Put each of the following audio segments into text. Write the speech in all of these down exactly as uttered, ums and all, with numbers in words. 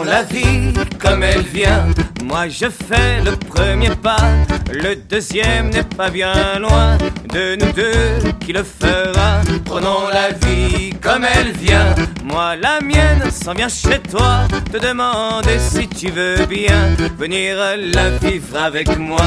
la vie comme elle vient. Moi je fais le premier pas, le deuxième n'est pas bien loin de nous deux qui le fera. Prenons la vie comme elle vient. Moi la mienne s'en vient chez toi te demander si tu veux bien venir la vivre avec moi.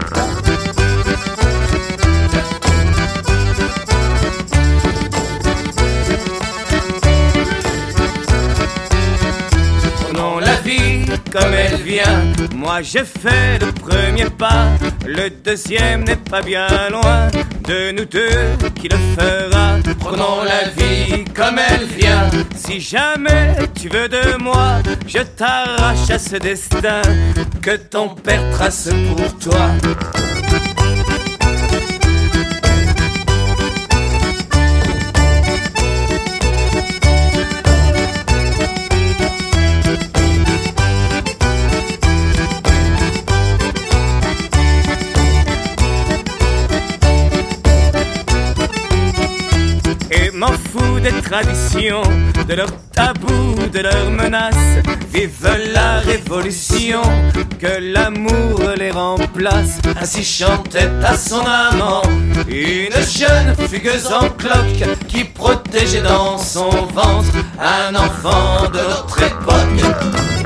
Prenons la vie comme elle vient. Moi j'ai fait le premier pas, le deuxième n'est pas bien loin de nous deux qui le fera. Prenons la vie comme elle vient. Si jamais tu veux de moi, je t'arrache à ce destin que ton père trace pour toi. M'en fous des traditions, de leurs tabous, de leurs menaces. Vive la révolution, que l'amour les remplace. Ainsi chantait à son amant une jeune fugueuse en cloque qui protégeait dans son ventre un enfant de notre époque.